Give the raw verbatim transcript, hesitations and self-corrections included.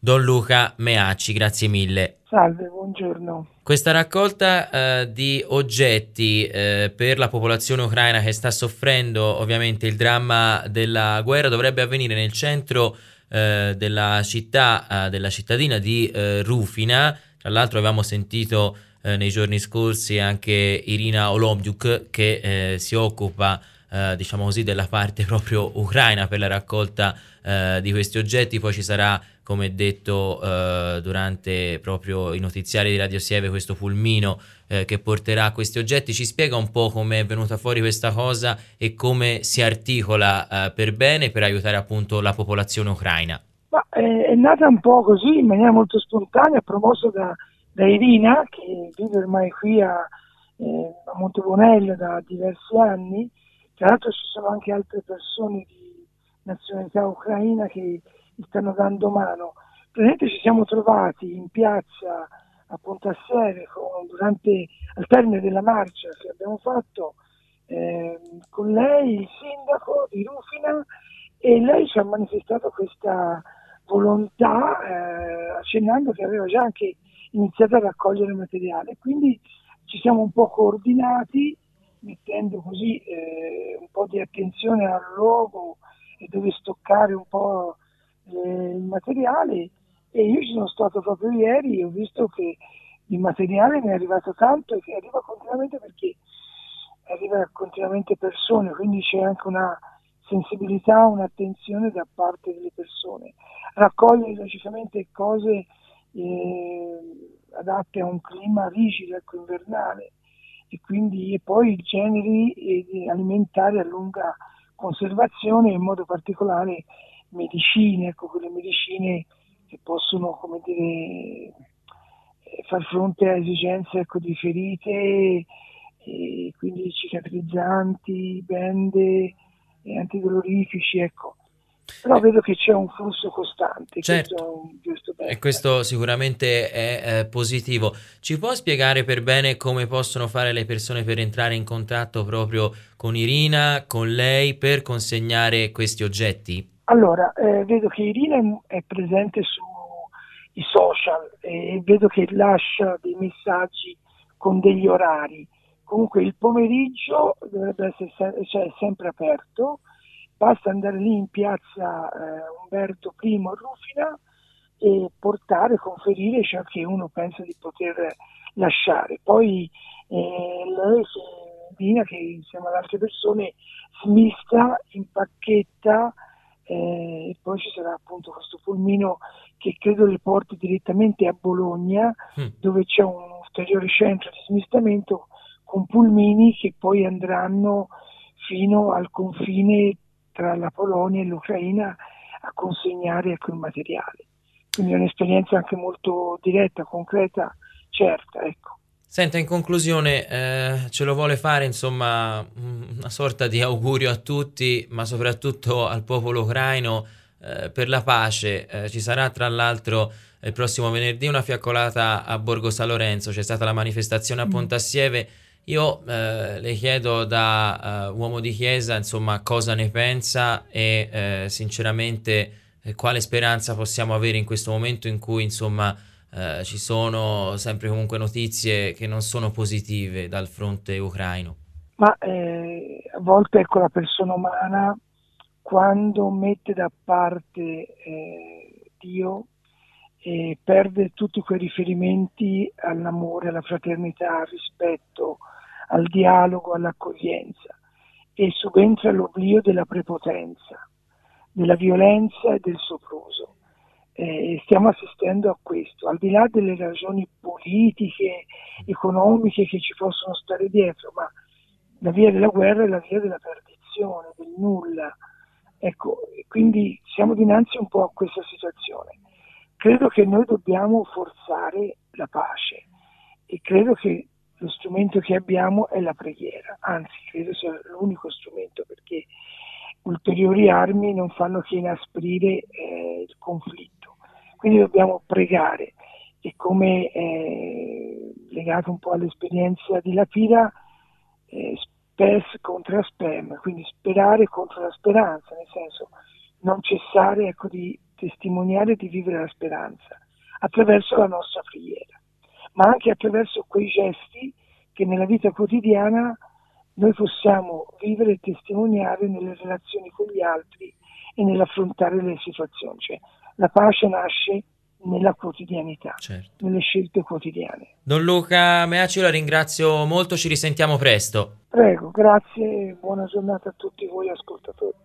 Don Luca Meacci, grazie mille. Salve, buongiorno. Questa raccolta eh, di oggetti eh, per la popolazione ucraina che sta soffrendo ovviamente il dramma della guerra dovrebbe avvenire nel centro eh, della città, eh, della cittadina di eh, Rufina. Tra l'altro avevamo sentito eh, nei giorni scorsi anche Irina Olombiuk che eh, si occupa eh, diciamo così della parte proprio ucraina per la raccolta eh, di questi oggetti. Poi ci sarà, come detto eh, durante proprio i notiziari di Radio Sieve, questo pulmino eh, che porterà questi oggetti. Ci spiega un po' come è venuta fuori questa cosa e come si articola eh, per bene per aiutare appunto la popolazione ucraina. Ma è, è nata un po' così, in maniera molto spontanea, promossa da, da Irina, che vive ormai qui a, eh, a Montebonello da diversi anni. Tra l'altro ci sono anche altre persone di nazionalità ucraina che gli stanno dando mano. Praticamente ci siamo trovati in piazza a Pontassieve con, durante, al termine della marcia che abbiamo fatto eh, con lei, il sindaco di Rufina, e lei ci ha manifestato questa volontà eh, accennando che aveva già anche iniziato a raccogliere materiale. Quindi ci siamo un po' coordinati mettendo così eh, un po' di attenzione al luogo e dove stoccare un po' eh, il materiale, e io ci sono stato proprio ieri e ho visto che il materiale ne è arrivato tanto e che arriva continuamente, perché arriva continuamente persone, quindi c'è anche una sensibilità, un'attenzione da parte delle persone. Raccogliere logicamente cose eh, adatte a un clima rigido, ecco, invernale, e quindi e poi generi eh, alimentari a lunga conservazione, in modo particolare medicine, ecco, quelle medicine che possono, come dire, eh, far fronte a esigenze, ecco, di ferite, e quindi cicatrizzanti, bende e antidolorifici, ecco. Però Eh, vedo che c'è un flusso costante, questo certo. è un giusto E bene, questo ecco. sicuramente è eh, positivo. Ci può spiegare per bene come possono fare le persone per entrare in contatto proprio con Irina, con lei, per consegnare questi oggetti? Allora, eh, vedo che Irina è presente sui social e vedo che lascia dei messaggi con degli orari. Comunque il pomeriggio dovrebbe essere se- cioè, sempre aperto, basta andare lì in piazza eh, Umberto primo a Rufina e portare, conferire ciò che uno pensa di poter lasciare. Poi eh, lei, Irina, che insieme ad altre persone smista, impacchetta, eh, e poi ci sarà appunto questo pulmino che credo li porti direttamente a Bologna, Mm. dove c'è un ulteriore centro di smistamento con pulmini che poi andranno fino al confine tra la Polonia e l'Ucraina a consegnare, ecco, il materiale. Quindi è un'esperienza anche molto diretta, concreta, certa, ecco. Senta, in conclusione, eh, ce lo vuole fare, insomma, mm, una sorta di augurio a tutti, ma soprattutto al popolo ucraino, eh, per la pace. Eh, ci sarà tra l'altro il prossimo venerdì una fiaccolata a Borgo San Lorenzo, c'è stata la manifestazione a Mm. Pontassieve. Io eh, le chiedo da eh, uomo di chiesa, insomma, cosa ne pensa e eh, sinceramente eh, quale speranza possiamo avere in questo momento in cui, insomma, eh, ci sono sempre comunque notizie che non sono positive dal fronte ucraino. Ma eh, a volte, ecco, la persona umana, quando mette da parte eh, Dio, e perde tutti quei riferimenti all'amore, alla fraternità, al rispetto, al dialogo, all'accoglienza, e subentra l'oblio della prepotenza, della violenza e del sopruso. Eh, stiamo assistendo a questo, al di là delle ragioni politiche, economiche che ci possono stare dietro, ma la via della guerra è la via della perdizione, del nulla. Ecco, quindi siamo dinanzi un po' a questa situazione. Credo che noi dobbiamo forzare la pace e credo che lo strumento che abbiamo è la preghiera, anzi credo sia l'unico strumento, perché ulteriori armi non fanno che inasprire eh, il conflitto. Quindi dobbiamo pregare, e come eh, legato un po' all'esperienza di Lapida, eh, spes contra spem, quindi sperare contro la speranza, nel senso non cessare, ecco, di testimoniare di vivere la speranza attraverso la nostra preghiera, ma anche attraverso quei gesti che nella vita quotidiana noi possiamo vivere e testimoniare nelle relazioni con gli altri e nell'affrontare le situazioni. Cioè, la pace nasce nella quotidianità, certo. nelle scelte quotidiane. Don Luca Meaci, la ringrazio molto, ci risentiamo presto. Prego, grazie e buona giornata a tutti voi ascoltatori.